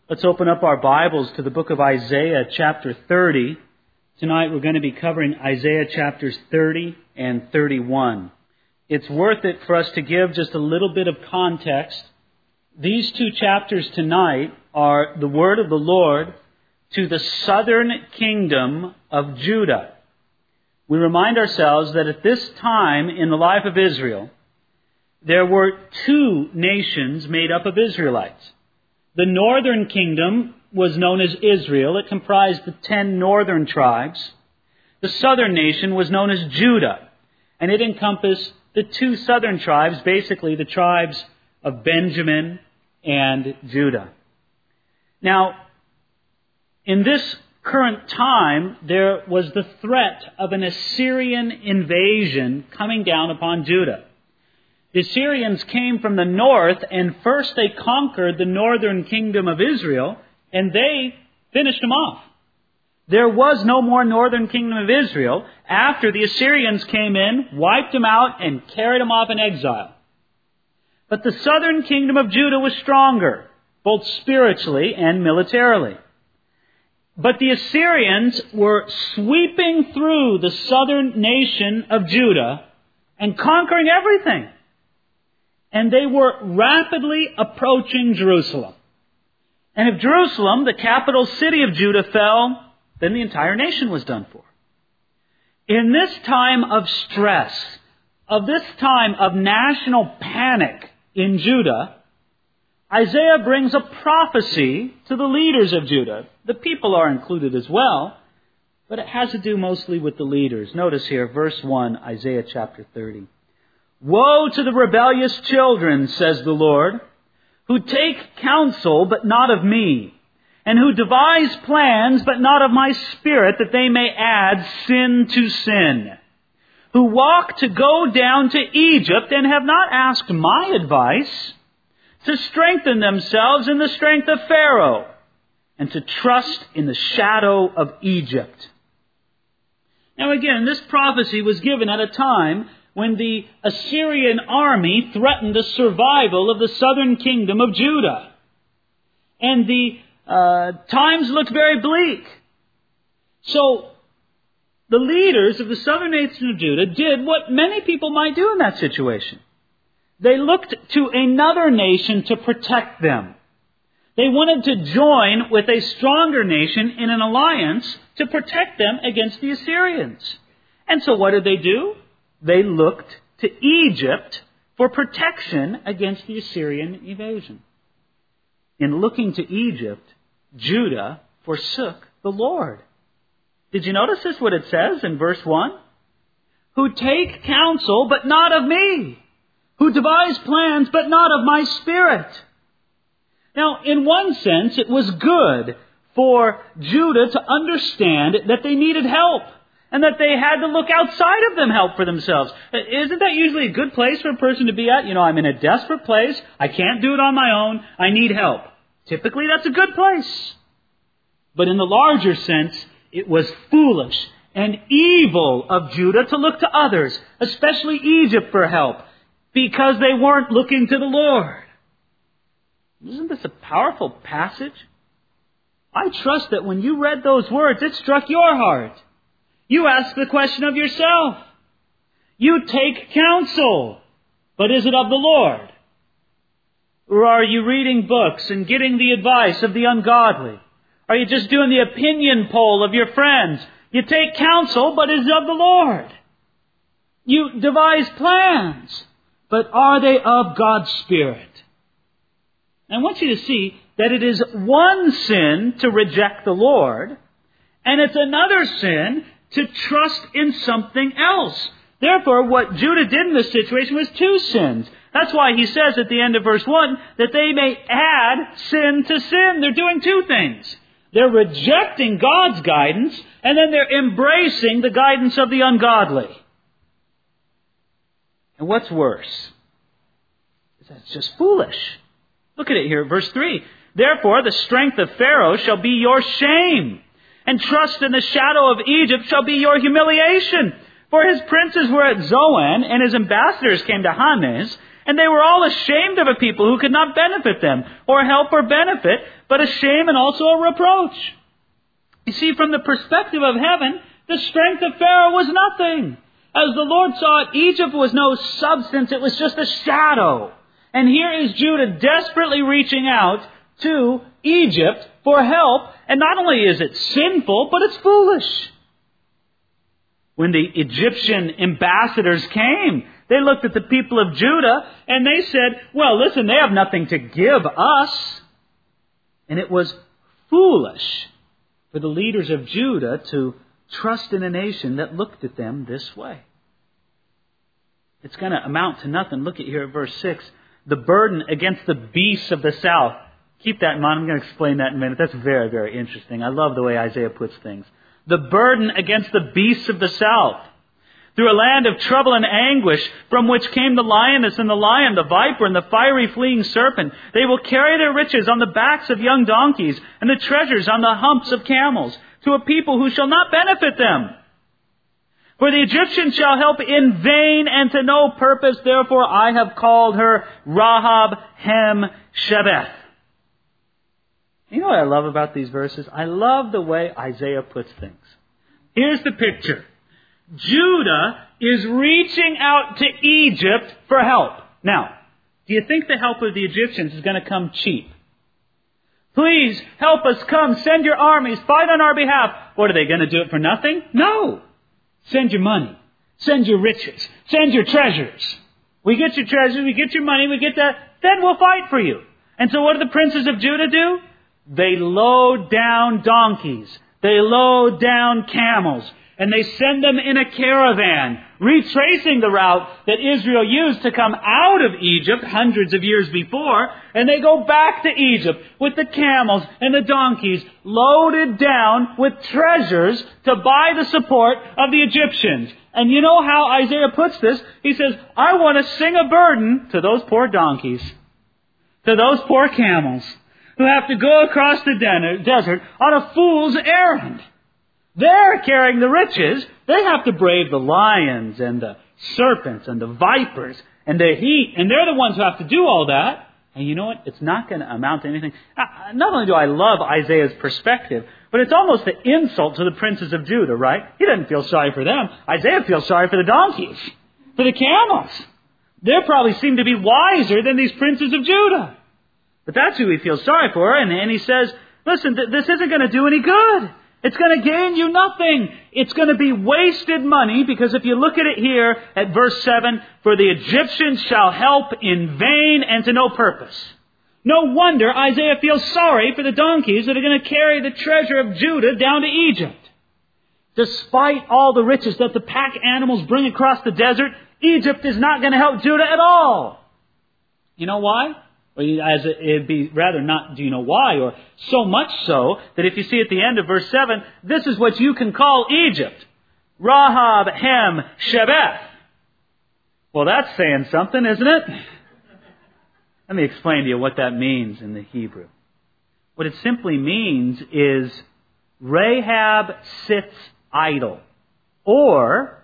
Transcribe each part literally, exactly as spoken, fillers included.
Let's open up our Bibles to the book of Isaiah chapter thirty. Tonight we're going to be covering Isaiah chapters thirty and thirty-one. It's worth it for us to give just a little bit of context. These two chapters tonight are the word of the Lord to the southern kingdom of Judah. We remind ourselves that at this time in the life of Israel, there were two nations made up of Israelites. The northern kingdom was known as Israel. It comprised the ten northern tribes. The southern nation was known as Judah, and it encompassed the two southern tribes, basically the tribes of Benjamin and Judah. Now, in this current time, there was the threat of an Assyrian invasion coming down upon Judah. The Assyrians came from the north, and first they conquered the northern kingdom of Israel, and they finished them off. There was no more northern kingdom of Israel after the Assyrians came in, wiped them out, and carried them off in exile. But the southern kingdom of Judah was stronger, both spiritually and militarily. But the Assyrians were sweeping through the southern nation of Judah and conquering everything. And they were rapidly approaching Jerusalem. And if Jerusalem, the capital city of Judah, fell, then the entire nation was done for. In this time of stress, of this time of national panic in Judah, Isaiah brings a prophecy to the leaders of Judah. The people are included as well, but it has to do mostly with the leaders. Notice here, verse one, Isaiah chapter thirty. Woe to the rebellious children, says the Lord, who take counsel, but not of me, and who devise plans, but not of my Spirit, that they may add sin to sin, who walk to go down to Egypt, and have not asked my advice, to strengthen themselves in the strength of Pharaoh, and to trust in the shadow of Egypt. Now again, this prophecy was given at a time when the Assyrian army threatened the survival of the southern kingdom of Judah. And the uh, times looked very bleak. So the leaders of the southern nation of Judah did what many people might do in that situation. They looked to another nation to protect them. They wanted to join with a stronger nation in an alliance to protect them against the Assyrians. And so what did they do? They looked to Egypt for protection against the Assyrian invasion. In looking to Egypt, Judah forsook the Lord. Did you notice this, what it says in verse one? Who take counsel, but not of me. Who devise plans, but not of my Spirit. Now, in one sense, it was good for Judah to understand that they needed help, and that they had to look outside of them help for themselves. Isn't that usually a good place for a person to be at? You know, I'm in a desperate place. I can't do it on my own. I need help. Typically, that's a good place. But in the larger sense, it was foolish and evil of Judah to look to others, especially Egypt, for help, because they weren't looking to the Lord. Isn't this a powerful passage? I trust that when you read those words, it struck your heart. You ask the question of yourself. You take counsel, but is it of the Lord? Or are you reading books and getting the advice of the ungodly? Are you just doing the opinion poll of your friends? You take counsel, but is it of the Lord? You devise plans, but are they of God's Spirit? I want you to see that it is one sin to reject the Lord, and it's another sin to trust in something else. Therefore, what Judah did in this situation was two sins. That's why he says at the end of verse one that they may add sin to sin. They're doing two things. They're rejecting God's guidance, and then they're embracing the guidance of the ungodly. And what's worse? That's just foolish. Look at it here, verse three. Therefore, the strength of Pharaoh shall be your shame, and trust in the shadow of Egypt shall be your humiliation. For his princes were at Zoan, and his ambassadors came to Hanes, And they were all ashamed of a people who could not benefit them, or help or benefit, but a shame and also a reproach. You see, from the perspective of heaven, the strength of Pharaoh was nothing. As the Lord saw it, Egypt was no substance, it was just a shadow. And here is Judah desperately reaching out to Egypt for help, and not only is it sinful, but it's foolish. When the Egyptian ambassadors came, they looked at the people of Judah and they said, well, listen, they have nothing to give us. And it was foolish for the leaders of Judah to trust in a nation that looked at them this way. It's going to amount to nothing. Look at here at verse six. The burden against the beasts of the south. Keep that in mind. I'm going to explain that in a minute. That's very, very interesting. I love the way Isaiah puts things. The burden against the beasts of the south. Through a land of trouble and anguish, from which came the lioness and the lion, the viper and the fiery fleeing serpent. They will carry their riches on the backs of young donkeys, and the treasures on the humps of camels, to a people who shall not benefit them. For the Egyptians shall help in vain and to no purpose. Therefore I have called her Rahab Hem Shebeth. You know what I love about these verses? I love the way Isaiah puts things. Here's the picture. Judah is reaching out to Egypt for help. Now, do you think the help of the Egyptians is going to come cheap? Please help us, come, send your armies, fight on our behalf. What, are they going to do it for nothing? No. Send your money. Send your riches. Send your treasures. We get your treasures, we get your money, we get that, then we'll fight for you. And so what do the princes of Judah do? They load down donkeys. They load down camels. And they send them in a caravan, retracing the route that Israel used to come out of Egypt hundreds of years before. And they go back to Egypt with the camels and the donkeys loaded down with treasures to buy the support of the Egyptians. And you know how Isaiah puts this? He says, I want to sing a burden to those poor donkeys, to those poor camels, who have to go across the desert on a fool's errand. They're carrying the riches. They have to brave the lions and the serpents and the vipers and the heat. And they're the ones who have to do all that. And you know what? It's not going to amount to anything. Not only do I love Isaiah's perspective, but it's almost an insult to the princes of Judah, right? He doesn't feel sorry for them. Isaiah feels sorry for the donkeys, for the camels. They probably seem to be wiser than these princes of Judah. But that's who he feels sorry for. And, and he says, listen, th- this isn't going to do any good. It's going to gain you nothing. It's going to be wasted money, because if you look at it here at verse seven, for the Egyptians shall help in vain and to no purpose. No wonder Isaiah feels sorry for the donkeys that are going to carry the treasure of Judah down to Egypt. Despite all the riches that the pack animals bring across the desert, Egypt is not going to help Judah at all. You know why? Or as it'd be rather not, do you know why? Or so much so that if you see at the end of verse seven, this is what you can call Egypt. Rahab Hem Shebeth. Well, that's saying something, isn't it? Let me explain to you what that means in the Hebrew. What it simply means is Rahab sits idle. Or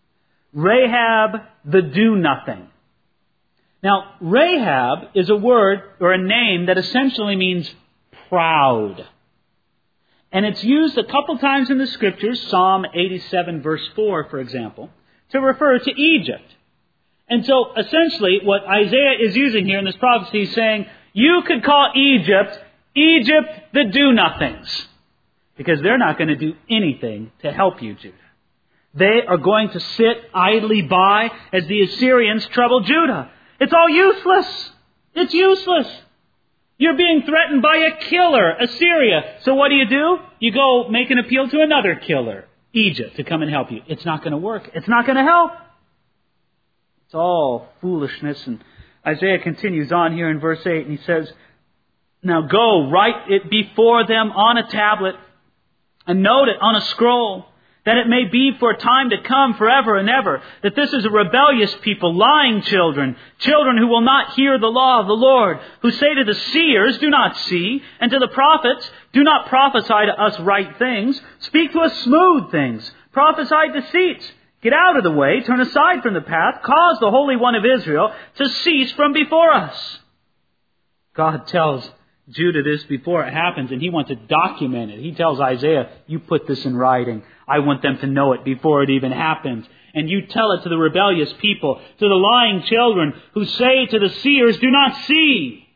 Rahab the do-nothing. Now, Rahab is a word or a name that essentially means proud. And it's used a couple times in the Scriptures, Psalm eighty-seven verse four, for example, to refer to Egypt. And so, essentially, what Isaiah is using here in this prophecy is saying, you could call Egypt, Egypt the do-nothings. Because they're not going to do anything to help you, Judah. They are going to sit idly by as the Assyrians trouble Judah. It's all useless. It's useless. You're being threatened by a killer, Assyria. So what do you do? You go make an appeal to another killer, Egypt, to come and help you. It's not going to work. It's not going to help. It's all foolishness. And Isaiah continues on here in verse eight, and he says, now go, write it before them on a tablet, and note it on a scroll, that it may be for time to come forever and ever, that this is a rebellious people, lying children, children who will not hear the law of the Lord, who say to the seers, do not see, and to the prophets, do not prophesy to us right things, speak to us smooth things, prophesy deceits, Get out of the way, turn aside from the path, cause the Holy One of Israel to cease from before us. God tells Judah this before it happens, and He wants to document it. He tells Isaiah, you put this in writing. I want them to know it before it even happens. And you tell it to the rebellious people, to the lying children who say to the seers, do not see.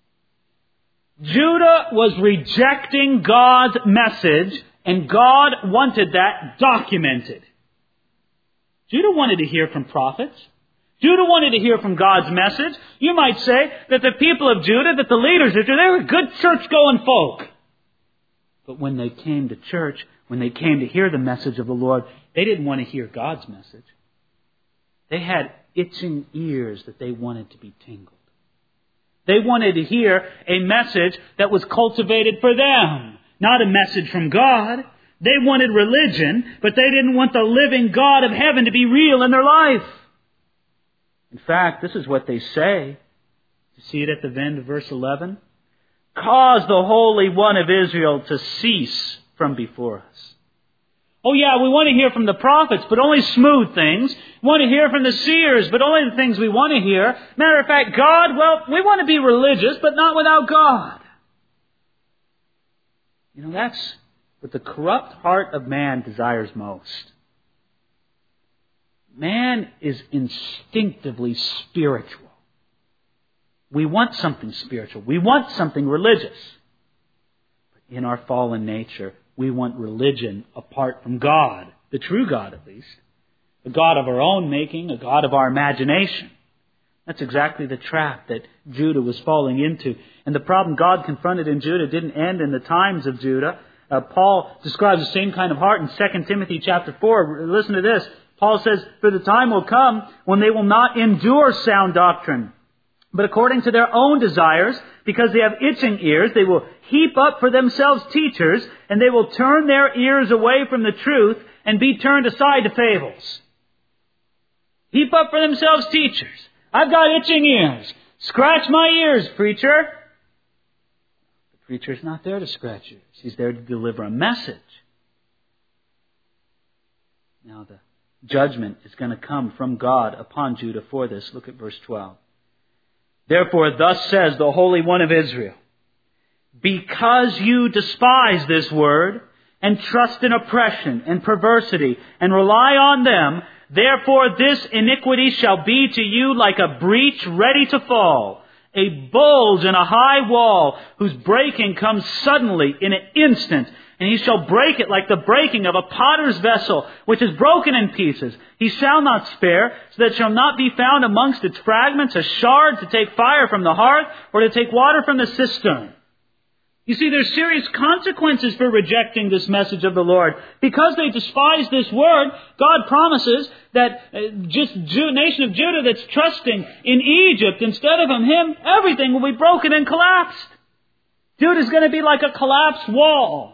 Judah was rejecting God's message, and God wanted that documented. Judah wanted to hear from prophets. Judah wanted to hear from God's message. You might say that the people of Judah, that the leaders of Judah, they were good church-going folk. But when they came to church, when they came to hear the message of the Lord, they didn't want to hear God's message. They had itching ears that they wanted to be tingled. They wanted to hear a message that was cultivated for them, not a message from God. They wanted religion, but they didn't want the living God of heaven to be real in their life. In fact, this is what they say. You see it at the end of verse eleven? Cause the Holy One of Israel to cease from before us. Oh yeah, we want to hear from the prophets, but only smooth things. We want to hear from the seers, but only the things we want to hear. Matter of fact, God, well, we want to be religious, but not without God. You know, that's what the corrupt heart of man desires most. Man is instinctively spiritual. We want something spiritual. We want something religious. But in our fallen nature, we want religion apart from God, the true God at least, a God of our own making, a God of our imagination. That's exactly the trap that Judah was falling into. And the problem God confronted in Judah didn't end in the times of Judah. Uh, Paul describes the same kind of heart in Second Timothy chapter four. Listen to this. Paul says, for the time will come when they will not endure sound doctrine, but according to their own desires, because they have itching ears, they will heap up for themselves teachers, and they will turn their ears away from the truth and be turned aside to fables. Heap up for themselves teachers. I've got itching ears. Scratch my ears, preacher. The preacher's not there to scratch yours. He's there to deliver a message. Now the judgment is going to come from God upon Judah for this. Look at verse twelve. Therefore, thus says the Holy One of Israel, because you despise this word and trust in oppression and perversity and rely on them, therefore this iniquity shall be to you like a breach ready to fall, a bulge in a high wall whose breaking comes suddenly in an instant. And he shall break it like the breaking of a potter's vessel, which is broken in pieces. He shall not spare, so that it shall not be found amongst its fragments a shard to take fire from the hearth, or to take water from the cistern. You see, there's serious consequences for rejecting this message of the Lord. Because they despise this word, God promises that uh, just Jew, nation of Judah that's trusting in Egypt instead of in Him, everything will be broken and collapsed. Judah's going to be like a collapsed wall.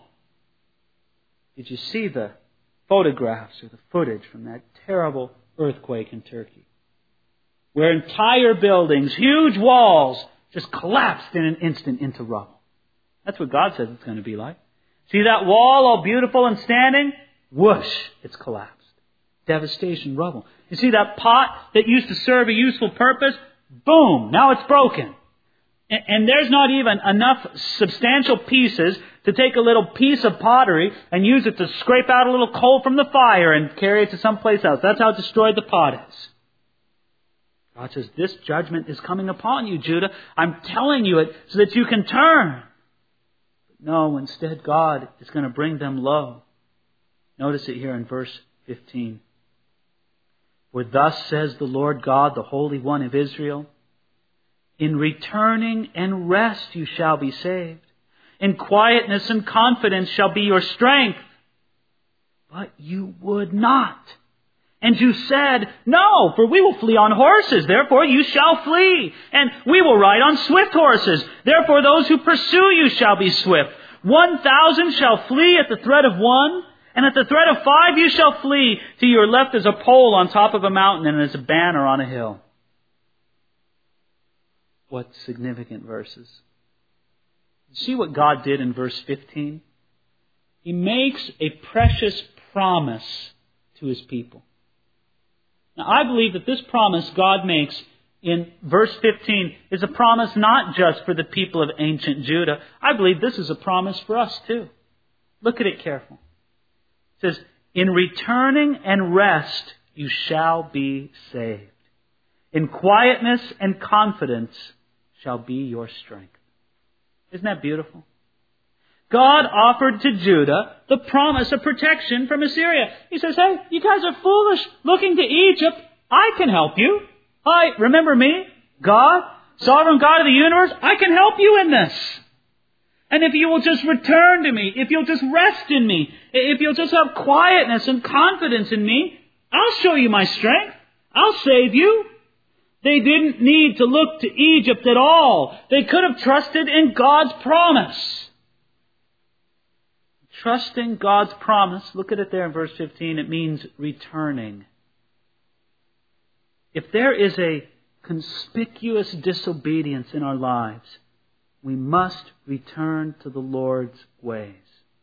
Did you see the photographs or the footage from that terrible earthquake in Turkey? Where entire buildings, huge walls, just collapsed in an instant into rubble. That's what God says it's going to be like. See that wall all beautiful and standing? Whoosh, it's collapsed. Devastation, rubble. You see that pot that used to serve a useful purpose? Boom, now it's broken. And there's not even enough substantial pieces to take a little piece of pottery and use it to scrape out a little coal from the fire and carry it to someplace else. That's how destroyed the pot is. God says, this judgment is coming upon you, Judah. I'm telling you it so that you can turn. But no, instead God is going to bring them low. Notice it here in verse fifteen. For thus says the Lord God, the Holy One of Israel, in returning and rest you shall be saved. In quietness and confidence shall be your strength. But you would not. And you said, no, for we will flee on horses. Therefore you shall flee. And we will ride on swift horses. Therefore those who pursue you shall be swift. One thousand shall flee at the threat of one. And at the threat of five you shall flee. To your left is a pole on top of a mountain and is a banner on a hill. What significant verses. See what God did in verse fifteen? He makes a precious promise to His people. Now, I believe that this promise God makes in verse fifteen is a promise not just for the people of ancient Judah. I believe this is a promise for us too. Look at it carefully. It says, in returning and rest you shall be saved. In quietness and confidence shall be your strength. Isn't that beautiful? God offered to Judah the promise of protection from Assyria. He says, hey, you guys are foolish looking to Egypt. I can help you. Hi, remember me? God, sovereign God of the universe, I can help you in this. And if you will just return to me, if you'll just rest in me, if you'll just have quietness and confidence in me, I'll show you my strength. I'll save you. They didn't need to look to Egypt at all. They could have trusted in God's promise. Trusting God's promise, look at it there in verse fifteen, it means returning. If there is a conspicuous disobedience in our lives, we must return to the Lord's ways.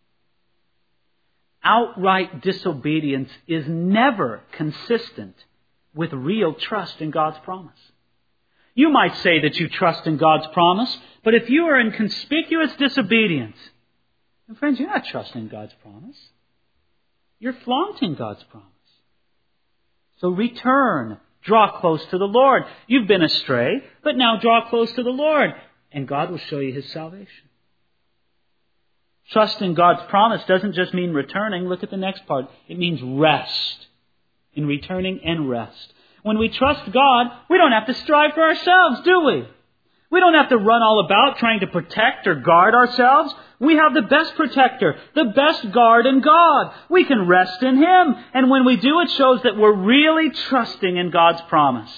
Outright disobedience is never consistent with real trust in God's promise. You might say that you trust in God's promise, but if you are in conspicuous disobedience, and friends, you're not trusting God's promise. You're flaunting God's promise. So return. Draw close to the Lord. You've been astray, but now draw close to the Lord, and God will show you His salvation. Trust in God's promise doesn't just mean returning. Look at the next part. It means rest. In returning and rest. When we trust God, we don't have to strive for ourselves, do we? We don't have to run all about trying to protect or guard ourselves. We have the best protector, the best guard in God. We can rest in Him. And when we do, it shows that we're really trusting in God's promise.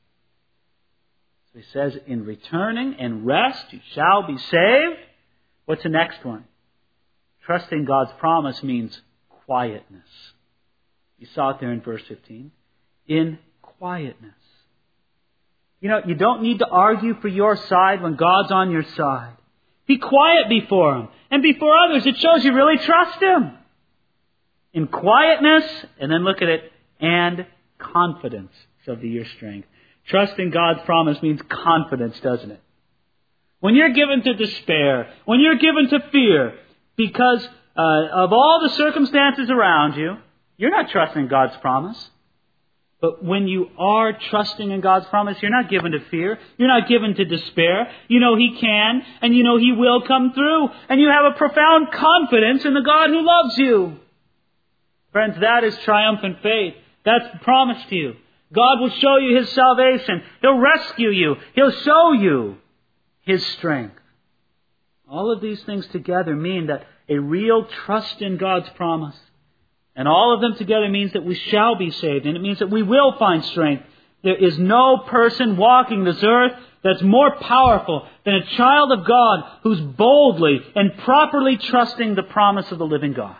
So He says, in returning and rest, you shall be saved. What's the next one? Trusting God's promise means quietness. You saw it there in verse fifteen. In quietness. You know, you don't need to argue for your side when God's on your side. Be quiet before Him. And before others, it shows you really trust Him. In quietness, and then look at it, and confidence shall be your strength. Trusting God's promise means confidence, doesn't it? When you're given to despair, when you're given to fear, because uh, of all the circumstances around you, you're not trusting God's promise. But when you are trusting in God's promise, you're not given to fear. You're not given to despair. You know He can, and you know He will come through. And you have a profound confidence in the God who loves you. Friends, that is triumphant faith. That's promised to you. God will show you His salvation. He'll rescue you. He'll show you His strength. All of these things together mean that a real trust in God's promise, and all of them together means that we shall be saved. And it means that we will find strength. There is no person walking this earth that's more powerful than a child of God who's boldly and properly trusting the promise of the living God.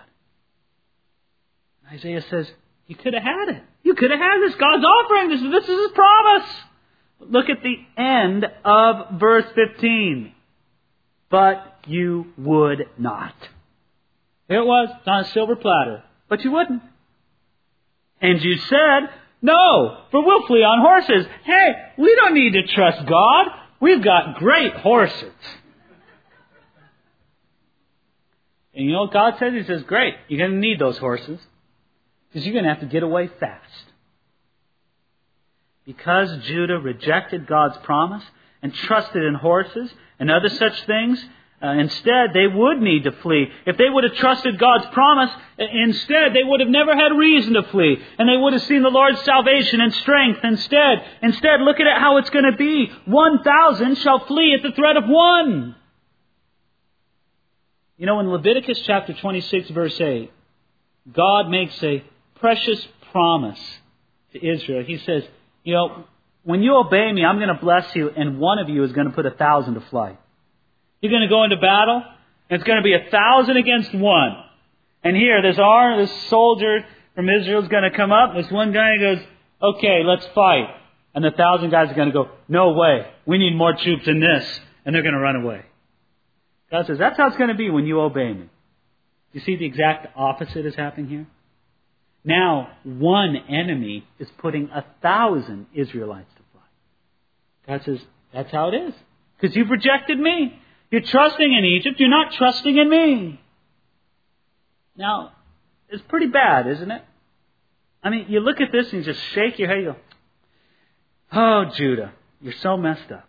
Isaiah says, you could have had it. You could have had this. God's offering this. This is His promise. Look at the end of verse fifteen. But you would not. Here it was. It's on a silver platter. But you wouldn't. And you said, no, for we'll flee on horses. Hey, we don't need to trust God. We've got great horses. And you know what God says? He says, great, you're going to need those horses. Because you're going to have to get away fast. Because Judah rejected God's promise and trusted in horses and other such things, Uh, instead, they would need to flee. If they would have trusted God's promise, instead, they would have never had reason to flee. And they would have seen the Lord's salvation and strength instead. Instead, look at it how it's going to be. One thousand shall flee at the threat of one. You know, in Leviticus chapter twenty-six, verse eight, God makes a precious promise to Israel. He says, you know, when you obey me, I'm going to bless you, and one of you is going to put a thousand to flight. You're going to go into battle, and it's going to be a thousand against one. And here, this arm, this soldier from Israel is going to come up. This one guy goes, okay, let's fight. And the thousand guys are going to go, no way. We need more troops than this. And they're going to run away. God says, that's how it's going to be when you obey me. You see the exact opposite is happening here? Now one enemy is putting a thousand Israelites to flight. God says, that's how it is. Because you've rejected me. You're trusting in Egypt. You're not trusting in me. Now, it's pretty bad, isn't it? I mean, you look at this and you just shake your head and you go, oh, Judah, you're so messed up.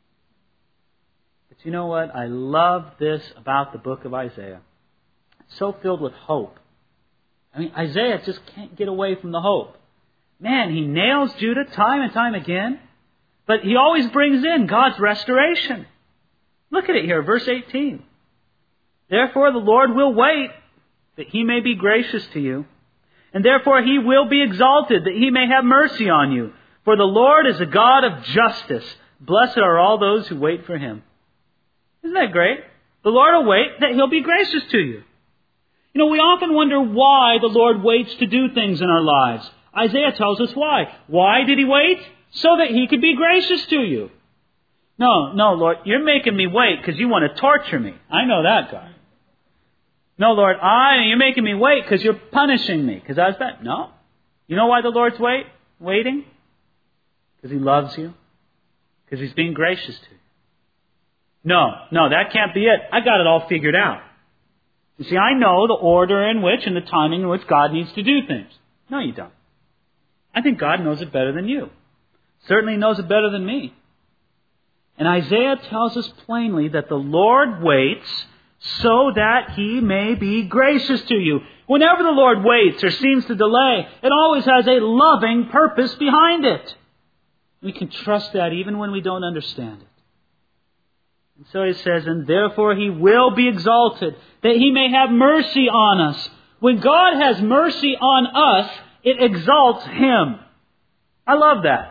But you know what? I love this about the book of Isaiah. It's so filled with hope. I mean, Isaiah just can't get away from the hope. Man, he nails Judah time and time again, but he always brings in God's restoration. Look at it here, verse eighteen. Therefore the Lord will wait, that he may be gracious to you. And therefore he will be exalted, that he may have mercy on you. For the Lord is a God of justice. Blessed are all those who wait for him. Isn't that great? The Lord will wait, that he'll be gracious to you. You know, we often wonder why the Lord waits to do things in our lives. Isaiah tells us why. Why did he wait? So that he could be gracious to you. No, no, Lord, you're making me wait because you want to torture me. I know that guy. No, Lord, I, you're making me wait because you're punishing me because I was bad. No. You know why the Lord's wait, waiting? Because he loves you. Because he's being gracious to you. No, no, that can't be it. I got it all figured out. You see, I know the order in which and the timing in which God needs to do things. No, you don't. I think God knows it better than you. Certainly knows it better than me. And Isaiah tells us plainly that the Lord waits so that he may be gracious to you. Whenever the Lord waits or seems to delay, it always has a loving purpose behind it. We can trust that even when we don't understand it. And so he says, and therefore he will be exalted, that he may have mercy on us. When God has mercy on us, it exalts him. I love that.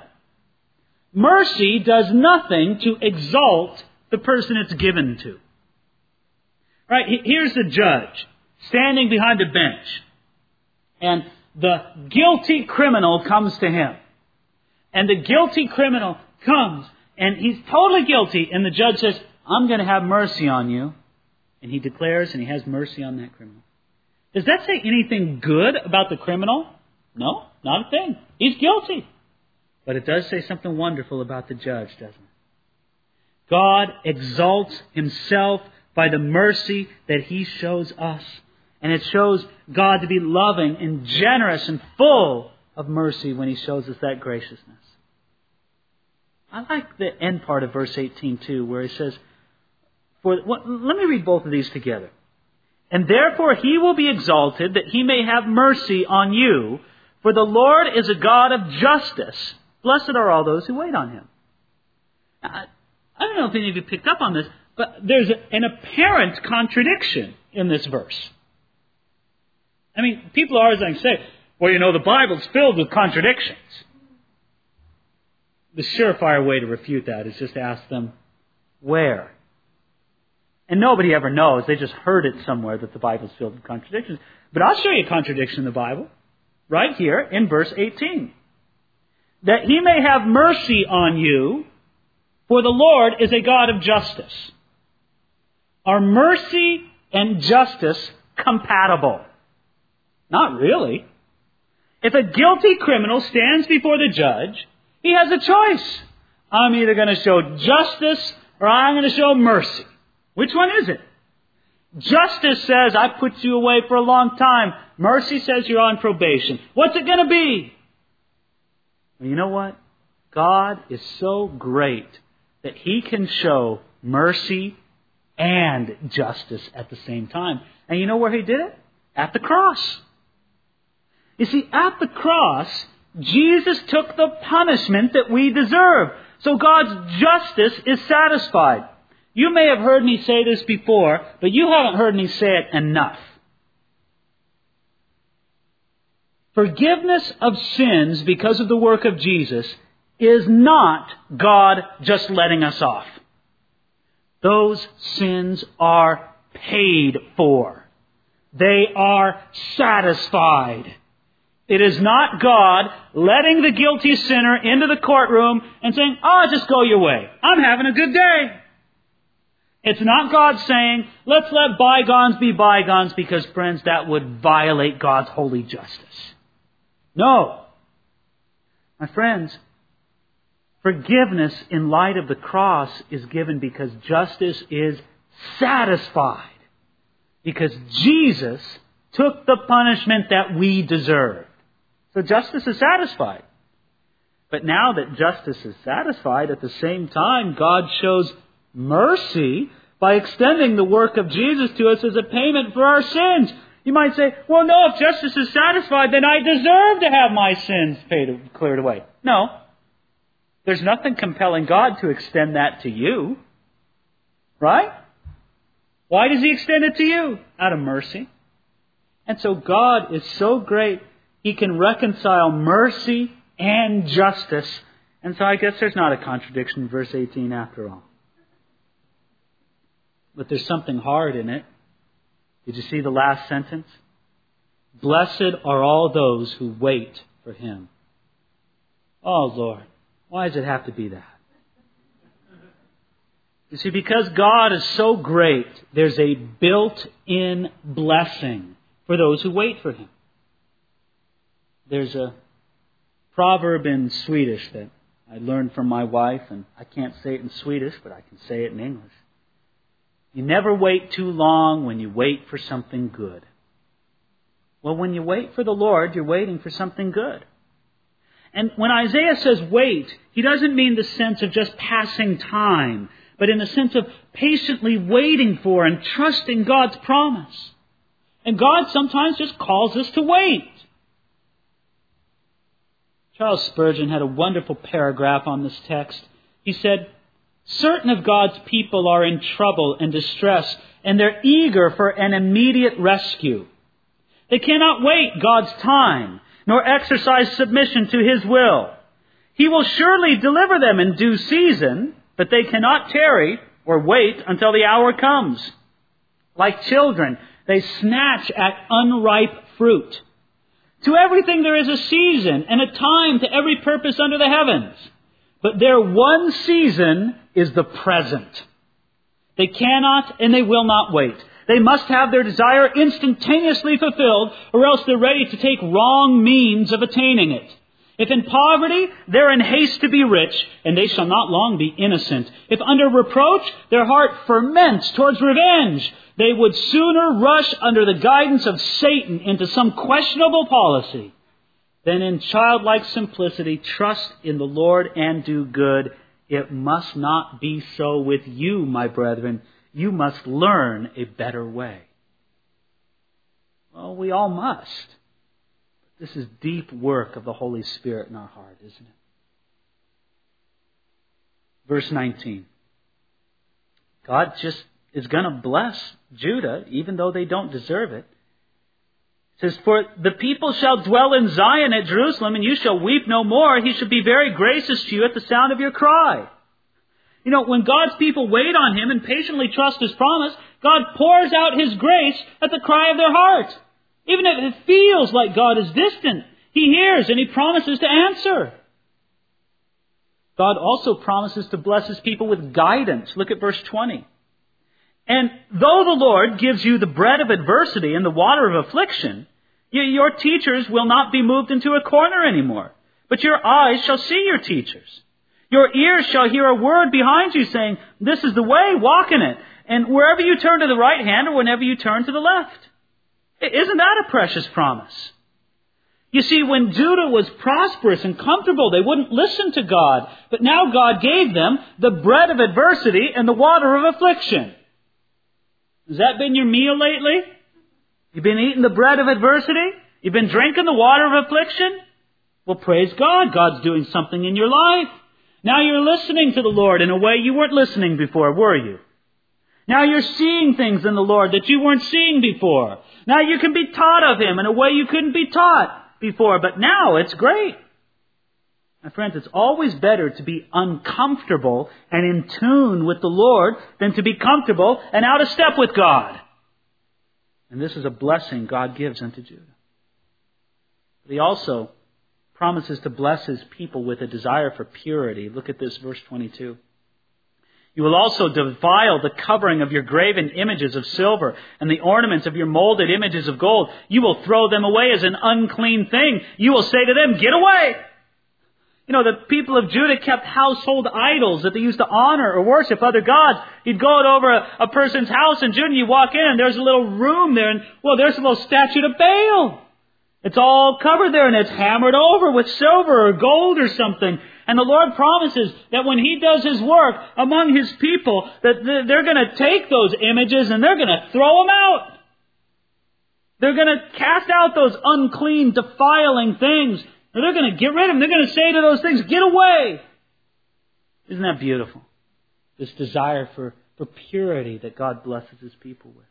Mercy does nothing to exalt the person it's given to. Right? Here's the judge standing behind a bench. And the guilty criminal comes to him. And the guilty criminal comes and he's totally guilty. And the judge says, I'm going to have mercy on you. And he declares and he has mercy on that criminal. Does that say anything good about the criminal? No, not a thing. He's guilty. But it does say something wonderful about the judge, doesn't it? God exalts himself by the mercy that he shows us. And it shows God to be loving and generous and full of mercy when he shows us that graciousness. I like the end part of verse eighteen too, where he says, "For well, let me read both of these together. And therefore he will be exalted, that he may have mercy on you. For the Lord is a God of justice. Blessed are all those who wait on him." Now, I don't know if any of you picked up on this, but there's an apparent contradiction in this verse. I mean, people are always like say, well, you know, the Bible's filled with contradictions. The surefire way to refute that is just to ask them, where? And nobody ever knows. They just heard it somewhere that the Bible's filled with contradictions. But I'll show you a contradiction in the Bible. Right here in verse eighteen. That he may have mercy on you, for the Lord is a God of justice. Are mercy and justice compatible? Not really. If a guilty criminal stands before the judge, he has a choice. I'm either going to show justice or I'm going to show mercy. Which one is it? Justice says, I put you away for a long time. Mercy says you're on probation. What's it going to be? Well, you know what? God is so great that he can show mercy and justice at the same time. And you know where he did it? At the cross. You see, at the cross, Jesus took the punishment that we deserve. So God's justice is satisfied. You may have heard me say this before, but you haven't heard me say it enough. Forgiveness of sins because of the work of Jesus is not God just letting us off. Those sins are paid for. They are satisfied. It is not God letting the guilty sinner into the courtroom and saying, oh, just go your way. I'm having a good day. It's not God saying, let's let bygones be bygones, because, friends, that would violate God's holy justice. No. My friends, forgiveness in light of the cross is given because justice is satisfied. Because Jesus took the punishment that we deserved. So justice is satisfied. But now that justice is satisfied, at the same time, God shows mercy by extending the work of Jesus to us as a payment for our sins. You might say, well, no, if justice is satisfied, then I deserve to have my sins paid, cleared away. No. There's nothing compelling God to extend that to you. Right? Why does He extend it to you? Out of mercy. And so God is so great, He can reconcile mercy and justice. And so I guess there's not a contradiction in verse eighteen after all. But there's something hard in it. Did you see the last sentence? Blessed are all those who wait for Him. Oh, Lord, why does it have to be that? You see, because God is so great, there's a built-in blessing for those who wait for Him. There's a proverb in Swedish that I learned from my wife, and I can't say it in Swedish, but I can say it in English. You never wait too long when you wait for something good. Well, when you wait for the Lord, you're waiting for something good. And when Isaiah says wait, he doesn't mean the sense of just passing time, but in the sense of patiently waiting for and trusting God's promise. And God sometimes just calls us to wait. Charles Spurgeon had a wonderful paragraph on this text. He said, certain of God's people are in trouble and distress, and they're eager for an immediate rescue. They cannot wait God's time, nor exercise submission to His will. He will surely deliver them in due season, but they cannot tarry or wait until the hour comes. Like children, they snatch at unripe fruit. To everything there is a season and a time to every purpose under the heavens. But their one season is the present. They cannot and they will not wait. They must have their desire instantaneously fulfilled, or else they're ready to take wrong means of attaining it. If in poverty, they're in haste to be rich, and they shall not long be innocent. If under reproach, their heart ferments towards revenge, they would sooner rush under the guidance of Satan into some questionable policy than in childlike simplicity trust in the Lord and do good. It must not be so with you, my brethren. You must learn a better way. Well, we all must. This is deep work of the Holy Spirit in our heart, isn't it? Verse nineteen. God just is going to bless Judah, even though they don't deserve it. It says, for the people shall dwell in Zion at Jerusalem, and you shall weep no more. He shall be very gracious to you at the sound of your cry. You know, when God's people wait on Him and patiently trust His promise, God pours out His grace at the cry of their heart. Even if it feels like God is distant, He hears and He promises to answer. God also promises to bless His people with guidance. Look at verse twenty. And though the Lord gives you the bread of adversity and the water of affliction, your teachers will not be moved into a corner anymore, but your eyes shall see your teachers. Your ears shall hear a word behind you saying, this is the way, walk in it. And wherever you turn to the right hand or whenever you turn to the left. Isn't that a precious promise? You see, when Judah was prosperous and comfortable, they wouldn't listen to God. But now God gave them the bread of adversity and the water of affliction. Has that been your meal lately? You've been eating the bread of adversity? You've been drinking the water of affliction? Well, praise God. God's doing something in your life. Now you're listening to the Lord in a way you weren't listening before, were you? Now you're seeing things in the Lord that you weren't seeing before. Now you can be taught of Him in a way you couldn't be taught before. But now it's great. My friends, it's always better to be uncomfortable and in tune with the Lord than to be comfortable and out of step with God. And this is a blessing God gives unto Judah. But He also promises to bless His people with a desire for purity. Look at this, verse twenty-two. You will also defile the covering of your graven images of silver and the ornaments of your molded images of gold. You will throw them away as an unclean thing. You will say to them, get away! You know, the people of Judah kept household idols that they used to honor or worship other gods. You'd go over a, a person's house in Judah and you walk in and there's a little room there and, well, there's a little statue of Baal. It's all covered there and it's hammered over with silver or gold or something. And the Lord promises that when He does His work among His people, that they're going to take those images and they're going to throw them out. They're going to cast out those unclean, defiling things. Or they're going to get rid of them. They're going to say to those things, get away. Isn't that beautiful? This desire for, for purity that God blesses His people with.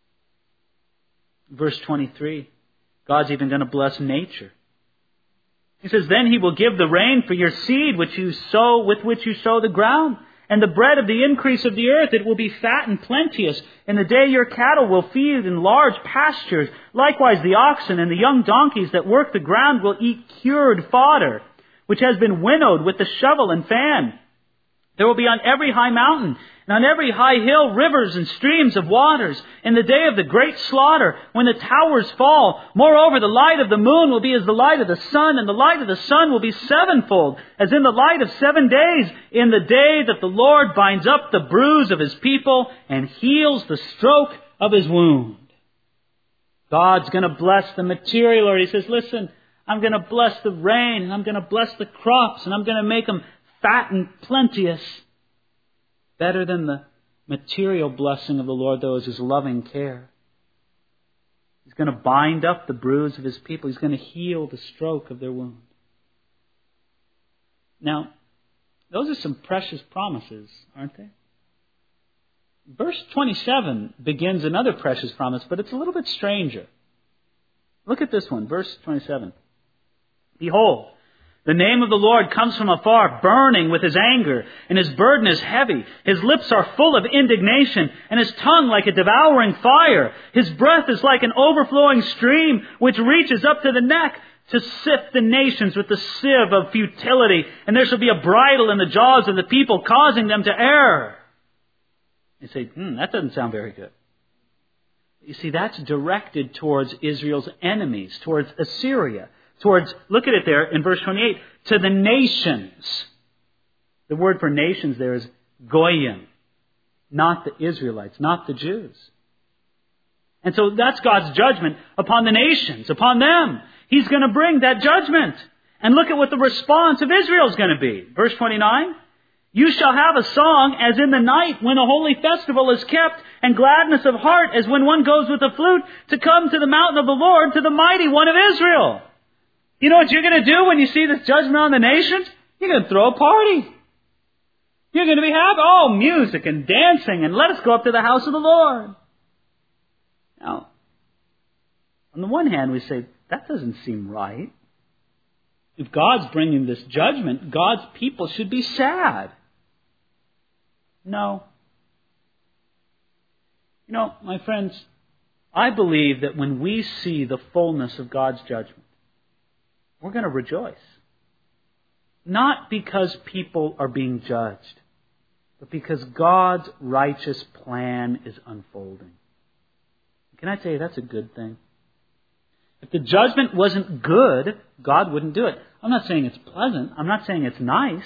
Verse twenty-three, God's even going to bless nature. He says, then He will give the rain for your seed which you sow, with which you sow the ground. And the bread of the increase of the earth, it will be fat and plenteous. In the day your cattle will feed in large pastures. Likewise the oxen and the young donkeys that work the ground will eat cured fodder, which has been winnowed with the shovel and fan. There will be on every high mountain and on every high hill rivers and streams of waters in the day of the great slaughter, when the towers fall. Moreover, the light of the moon will be as the light of the sun, and the light of the sun will be sevenfold, as in the light of seven days, in the day that the Lord binds up the bruise of His people and heals the stroke of His wound. God's going to bless the material, or He says, listen, I'm going to bless the rain, and I'm going to bless the crops, and I'm going to make them fat and plenteous. Better than the material blessing of the Lord, though, is His loving care. He's going to bind up the bruise of His people. He's going to heal the stroke of their wound. Now, those are some precious promises, aren't they? Verse twenty-seven begins another precious promise, but it's a little bit stranger. Look at this one, verse twenty-seven. Behold, the name of the Lord comes from afar, burning with His anger, and His burden is heavy. His lips are full of indignation, and His tongue like a devouring fire. His breath is like an overflowing stream, which reaches up to the neck, to sift the nations with the sieve of futility. And there shall be a bridle in the jaws of the people, causing them to err. You say, hmm, that doesn't sound very good. You see, that's directed towards Israel's enemies, towards Assyria. Towards, look at it there in verse twenty-eight, to the nations. The word for nations there is goyim, not the Israelites, not the Jews. And so that's God's judgment upon the nations, upon them. He's going to bring that judgment. And look at what the response of Israel is going to be. Verse twenty-nine, you shall have a song as in the night when a holy festival is kept, and gladness of heart as when one goes with a flute to come to the mountain of the Lord, to the mighty one of Israel. You know what you're going to do when you see this judgment on the nations? You're going to throw a party. You're going to be happy. Oh, music and dancing, and let us go up to the house of the Lord. Now, on the one hand, we say, that doesn't seem right. If God's bringing this judgment, God's people should be sad. No. You know, my friends, I believe that when we see the fullness of God's judgment, we're going to rejoice. Not because people are being judged, but because God's righteous plan is unfolding. Can I tell you, that's a good thing? If the judgment wasn't good, God wouldn't do it. I'm not saying it's pleasant. I'm not saying it's nice.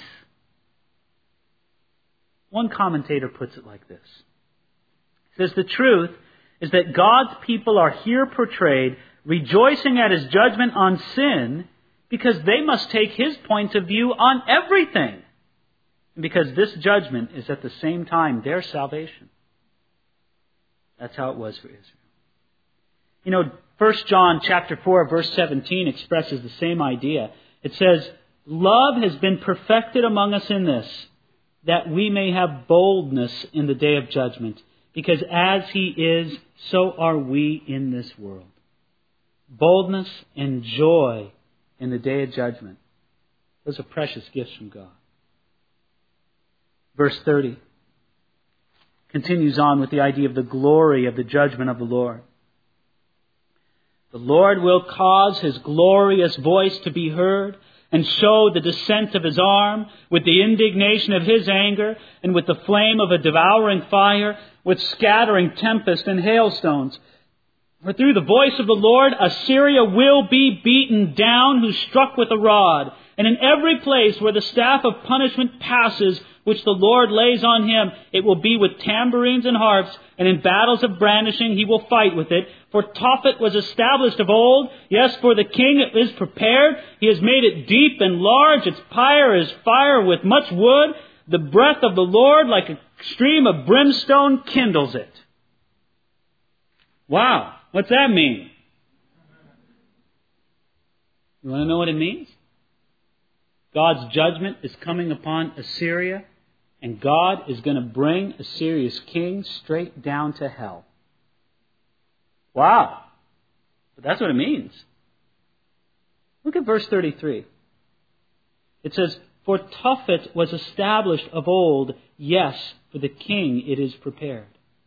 One commentator puts it like this. He says, the truth is that God's people are here portrayed rejoicing at His judgment on sin, because they must take His point of view on everything. And because this judgment is at the same time their salvation. That's how it was for Israel. You know, First John chapter four, verse seventeen expresses the same idea. It says, love has been perfected among us in this, that we may have boldness in the day of judgment. Because as He is, so are we in this world. Boldness and joy in the day of judgment. Those are precious gifts from God. Verse thirty continues on with the idea of the glory of the judgment of the Lord. The Lord will cause His glorious voice to be heard, and show the descent of his arm, with the indignation of his anger, and with the flame of a devouring fire, with scattering tempest and hailstones. For through the voice of the Lord, Assyria will be beaten down, who struck with a rod. And in every place where the staff of punishment passes, which the Lord lays on him, it will be with tambourines and harps, and in battles of brandishing he will fight with it. For Tophet was established of old. Yes, for the king is prepared. He has made it deep and large. Its pyre is fire with much wood. The breath of the Lord, like a stream of brimstone, kindles it. Wow, what's that mean? You want to know what it means? God's judgment is coming upon Assyria, and God is going to bring Assyria's king straight down to hell. Wow. But that's what it means. Look at verse thirty-three. It says, for Tophet was established of old, yes, for the king it is prepared.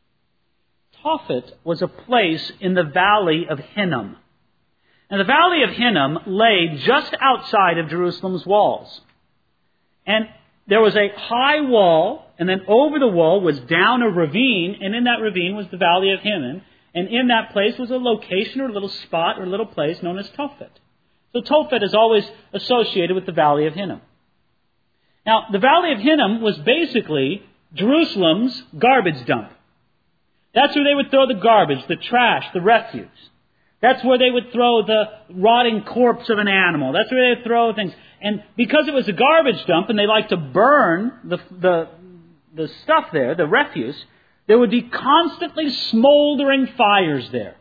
Tophet was a place in the valley of Hinnom. Now, the valley of Hinnom lay just outside of Jerusalem's walls. And there was a high wall, and then over the wall was down a ravine, and in that ravine was the valley of Hinnom. And in that place was a location or a little spot or a little place known as Tophet. So Tophet is always associated with the valley of Hinnom. Now, the valley of Hinnom was basically Jerusalem's garbage dump. That's where they would throw the garbage, the trash, the refuse. That's where they would throw the rotting corpse of an animal. That's where they would throw things. And because it was a garbage dump and they liked to burn the, the, the stuff there, the refuse, there would be constantly smoldering fires there.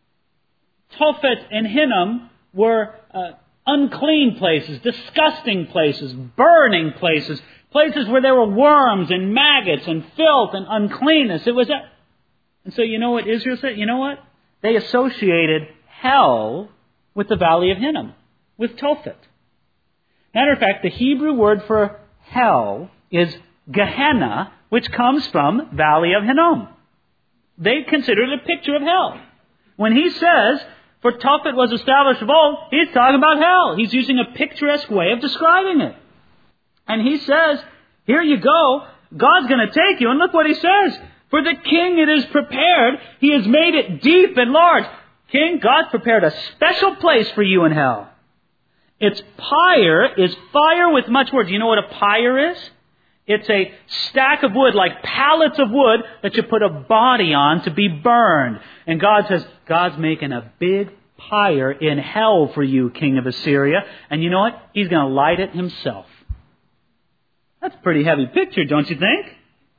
Tophet and Hinnom were uh, unclean places, disgusting places, burning places, places where there were worms and maggots and filth and uncleanness. It was a... And so you know what Israel said? You know what? They associated hell with the valley of Hinnom, with Tophet. Matter of fact, the Hebrew word for hell is Gehenna, which comes from valley of Hinnom. They consider it a picture of hell. When he says, for Tophet was established of old, he's talking about hell. He's using a picturesque way of describing it. And he says, here you go, God's going to take you, and look what he says. For the king it is prepared. He has made it deep and large. King, God prepared a special place for you in hell. Its pyre is fire with much wood. Do you know what a pyre is? It's a stack of wood, like pallets of wood, that you put a body on to be burned. And God says, God's making a big pyre in hell for you, king of Assyria. And you know what? He's going to light it himself. That's a pretty heavy picture, don't you think?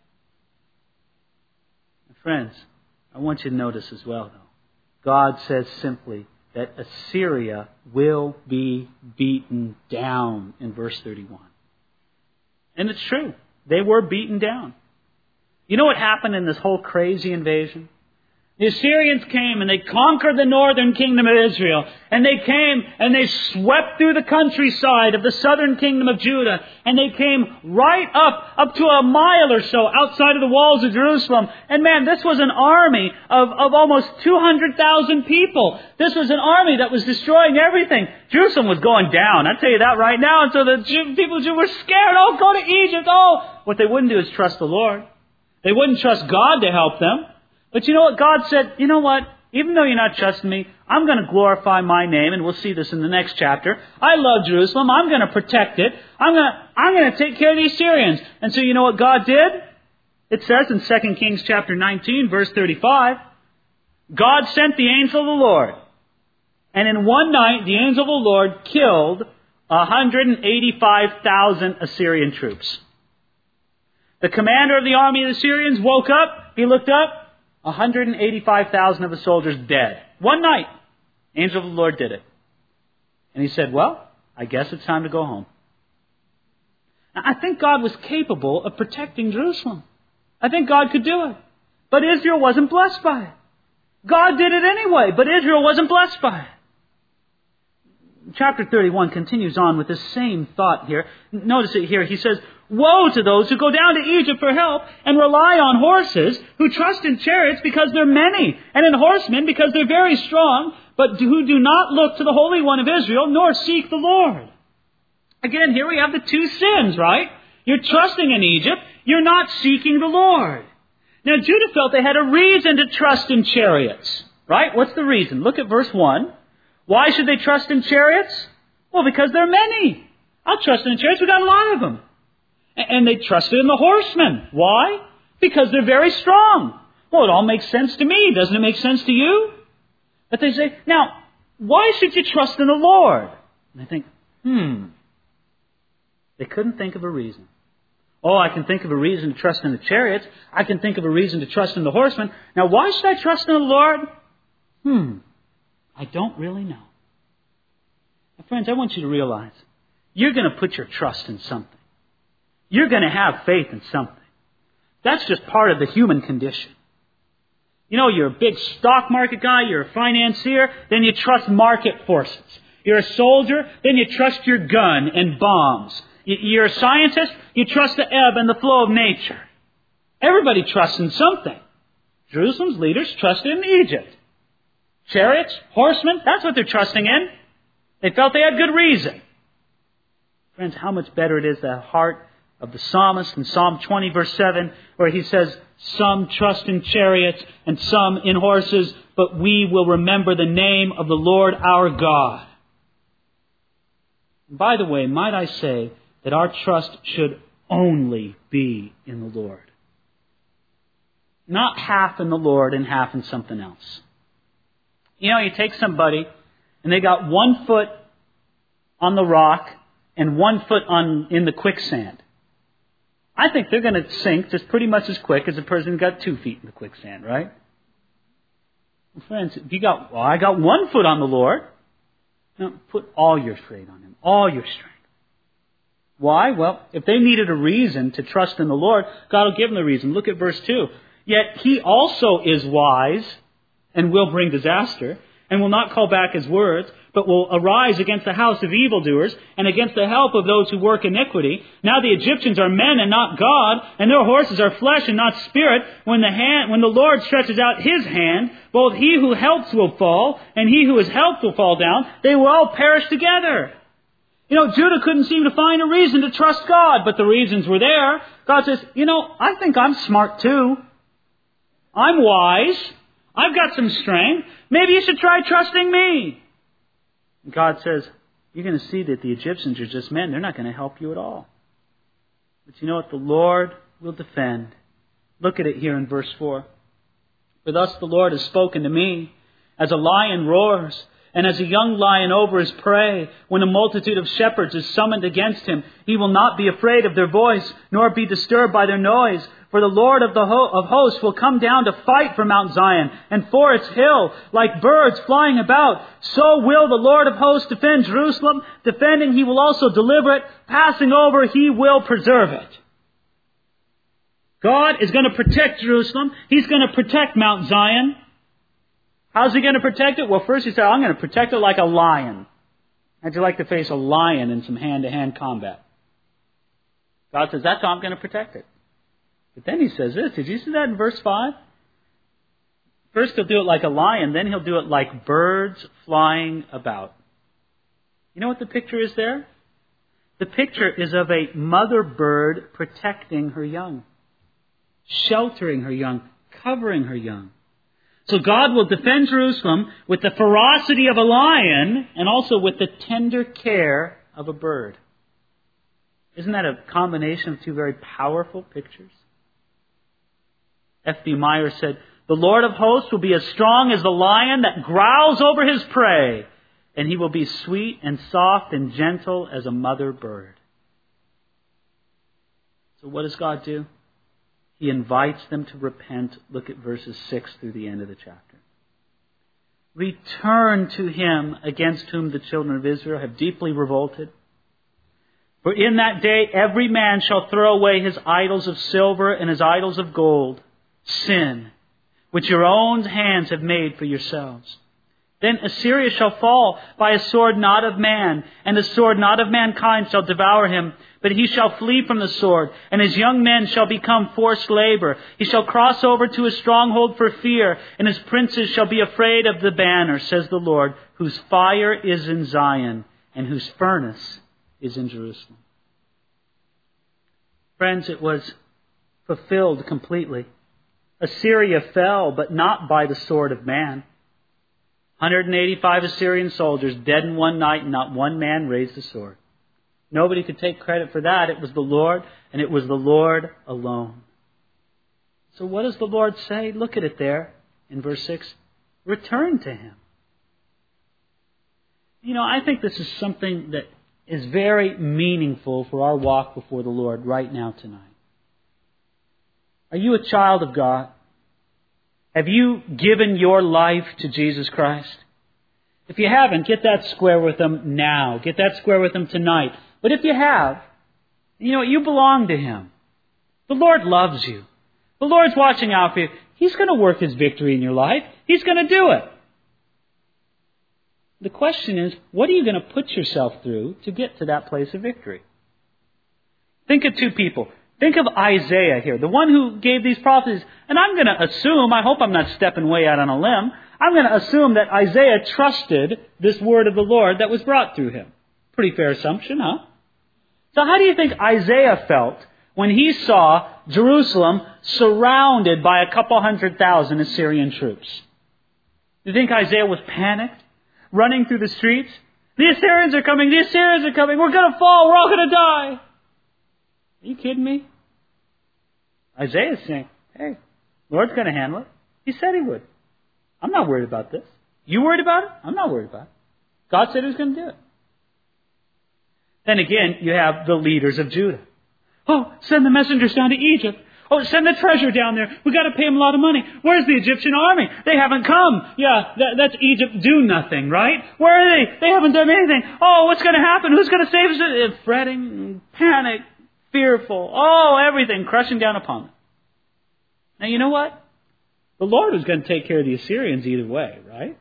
Friends, I want you to notice as well, though. God says simply that Assyria will be beaten down in verse thirty-one. And it's true. They were beaten down. You know what happened in this whole crazy invasion? The Assyrians came and they conquered the northern kingdom of Israel. And they came and they swept through the countryside of the southern kingdom of Judah. And they came right up, up to a mile or so outside of the walls of Jerusalem. And man, this was an army of, of almost two hundred thousand people. This was an army that was destroying everything. Jerusalem was going down. I'll tell you that right now. And so the Jew, people were scared. Oh, go to Egypt. Oh, what they wouldn't do is trust the Lord. They wouldn't trust God to help them. But you know what? God said, you know what? Even though you're not trusting me, I'm going to glorify my name, and we'll see this in the next chapter. I love Jerusalem. I'm going to protect it. I'm going to, I'm going to take care of the Assyrians. And so you know what God did? It says in Second Kings chapter nineteen, verse thirty-five, God sent the angel of the Lord. And in one night, the angel of the Lord killed one hundred eighty-five thousand Assyrian troops. The commander of the army of the Assyrians woke up. He looked up. one hundred eighty-five thousand of the soldiers dead. One night. Angel of the Lord did it. And he said, well, I guess it's time to go home. Now, I think God was capable of protecting Jerusalem. I think God could do it. But Israel wasn't blessed by it. God did it anyway, but Israel wasn't blessed by it. Chapter thirty-one continues on with this same thought here. Notice it here. He says, woe to those who go down to Egypt for help and rely on horses, who trust in chariots because they're many, and in horsemen because they're very strong, but who do not look to the Holy One of Israel, nor seek the Lord. Again, here we have the two sins, right? You're trusting in Egypt. You're not seeking the Lord. Now, Judah felt they had a reason to trust in chariots, right? What's the reason? Look at verse one. Why should they trust in chariots? Well, because there are many. I'll trust in chariots. We've got a lot of them. And they trusted in the horsemen. Why? Because they're very strong. Well, it all makes sense to me. Doesn't it make sense to you? But they say, now, why should you trust in the Lord? And I think, hmm. They couldn't think of a reason. Oh, I can think of a reason to trust in the chariots. I can think of a reason to trust in the horsemen. Now, why should I trust in the Lord? Hmm. I don't really know. Now, friends, I want you to realize you're going to put your trust in something. You're going to have faith in something. That's just part of the human condition. You know, you're a big stock market guy, you're a financier, then you trust market forces. You're a soldier, then you trust your gun and bombs. You're a scientist, you trust the ebb and the flow of nature. Everybody trusts in something. Jerusalem's leaders trusted in Egypt. Chariots, horsemen, that's what they're trusting in. They felt they had good reason. Friends, how much better it is the heart of the psalmist in Psalm twenty, verse seven, where he says, some trust in chariots and some in horses, but we will remember the name of the Lord our God. And by the way, might I say that our trust should only be in the Lord. Not half in the Lord and half in something else. You know, you take somebody and they got one foot on the rock and one foot on in the quicksand. I think they're going to sink just pretty much as quick as a person who got two feet in the quicksand, right? Well, friends, if you got, well, I got one foot on the Lord. Now, put all your faith on Him, all your strength. Why? Well, if they needed a reason to trust in the Lord, God will give them the reason. Look at verse two. Yet He also is wise and will bring disaster, and will not call back His words, but will arise against the house of evildoers and against the help of those who work iniquity. Now the Egyptians are men and not God, and their horses are flesh and not spirit. When the hand, when the Lord stretches out His hand, both he who helps will fall, and he who is helped will fall down. They will all perish together. You know, Judah couldn't seem to find a reason to trust God, but the reasons were there. God says, you know, I think I'm smart too. I'm wise. I've got some strength. Maybe you should try trusting me. God says, you're going to see that the Egyptians are just men. They're not going to help you at all. But you know what? The Lord will defend. Look at it here in verse four. For thus the Lord has spoken to me, as a lion roars, and as a young lion over his prey. When a multitude of shepherds is summoned against him, he will not be afraid of their voice, nor be disturbed by their noise. For the Lord of the ho- of hosts will come down to fight for Mount Zion and for its hill, like birds flying about. So will the Lord of hosts defend Jerusalem. Defending, He will also deliver it. Passing over, He will preserve it. God is going to protect Jerusalem. He's going to protect Mount Zion. How's He going to protect it? Well, first He said, I'm going to protect it like a lion. How'd you like to face a lion in some hand-to-hand combat? God says, that's how I'm going to protect it. But then He says this. Did you see that in verse five? First He'll do it like a lion, then He'll do it like birds flying about. You know what the picture is there? The picture is of a mother bird protecting her young, sheltering her young, covering her young. So God will defend Jerusalem with the ferocity of a lion and also with the tender care of a bird. Isn't that a combination of two very powerful pictures? F B Meyer said, the Lord of hosts will be as strong as the lion that growls over his prey, and He will be sweet and soft and gentle as a mother bird. So what does God do? He invites them to repent. Look at verses six through the end of the chapter. Return to Him against whom the children of Israel have deeply revolted. For in that day every man shall throw away his idols of silver and his idols of gold, sin, which your own hands have made for yourselves. Then Assyria shall fall by a sword not of man, and the sword not of mankind shall devour him. But he shall flee from the sword, and his young men shall become forced labor. He shall cross over to his stronghold for fear, and his princes shall be afraid of the banner, says the Lord, whose fire is in Zion, and whose furnace is in Jerusalem. Friends, it was fulfilled completely. Assyria fell, but not by the sword of man. one hundred eighty-five Assyrian soldiers dead in one night, and not one man raised a sword. Nobody could take credit for that. It was the Lord, and it was the Lord alone. So what does the Lord say? Look at it there in verse six. Return to Him. You know, I think this is something that is very meaningful for our walk before the Lord right now tonight. Are you a child of God? Have you given your life to Jesus Christ? If you haven't, get that square with Him now. Get that square with Him tonight. But if you have, you know, you belong to Him. The Lord loves you. The Lord's watching out for you. He's going to work His victory in your life. He's going to do it. The question is, what are you going to put yourself through to get to that place of victory? Think of two people. Think of Isaiah here, the one who gave these prophecies. And I'm going to assume, I hope I'm not stepping way out on a limb, I'm going to assume that Isaiah trusted this word of the Lord that was brought through him. Pretty fair assumption, huh? So how do you think Isaiah felt when he saw Jerusalem surrounded by a couple hundred thousand Assyrian troops? Do you think Isaiah was panicked, running through the streets? The Assyrians are coming, the Assyrians are coming, we're going to fall, we're all going to die. Are you kidding me? Isaiah's saying, hey, Lord's going to handle it. He said He would. I'm not worried about this. You worried about it? I'm not worried about it. God said He was going to do it. Then again, you have the leaders of Judah. Oh, send the messengers down to Egypt. Oh, send the treasure down there. We've got to pay them a lot of money. Where's the Egyptian army? They haven't come. Yeah, that, that's Egypt do nothing, right? Where are they? They haven't done anything. Oh, what's going to happen? Who's going to save us? Uh, fretting, panic, fearful. Oh, everything crushing down upon them. Now, you know what? The Lord was going to take care of the Assyrians either way, right?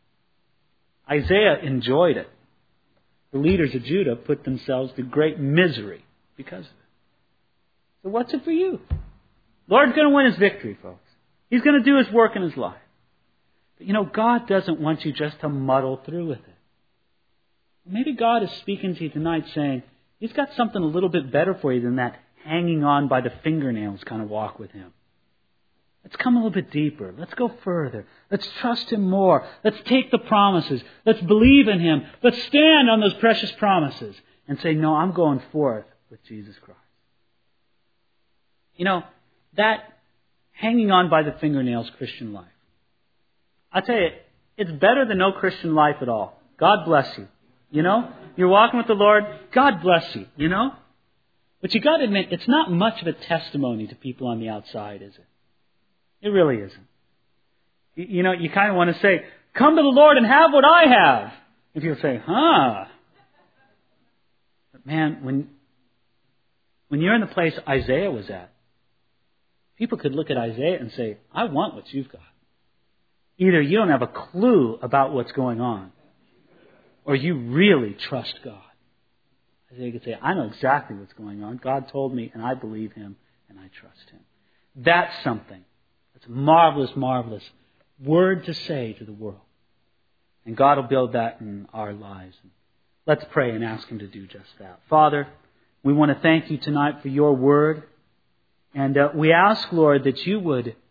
Isaiah enjoyed it. The leaders of Judah put themselves to great misery because of it. So what's it for you? Lord's going to win His victory, folks. He's going to do His work in His life. But you know, God doesn't want you just to muddle through with it. Maybe God is speaking to you tonight saying, He's got something a little bit better for you than that hanging on by the fingernails kind of walk with Him. Let's come a little bit deeper. Let's go further. Let's trust Him more. Let's take the promises. Let's believe in Him. Let's stand on those precious promises and say, no, I'm going forth with Jesus Christ. You know, that hanging on by the fingernails Christian life. I'll tell you, it's better than no Christian life at all. God bless you. You know, you're walking with the Lord. God bless you, you know. But you got to admit, it's not much of a testimony to people on the outside, is it? It really isn't. You, you know, you kind of want to say, come to the Lord and have what I have. And people say, huh. But man, when, when you're in the place Isaiah was at, people could look at Isaiah and say, I want what you've got. Either you don't have a clue about what's going on, or you really trust God. Isaiah could say, I know exactly what's going on. God told me, and I believe Him, and I trust Him. That's something. That's a marvelous, marvelous word to say to the world. And God will build that in our lives. Let's pray and ask Him to do just that. Father, we want to thank You tonight for Your word. And uh, we ask, Lord, that You would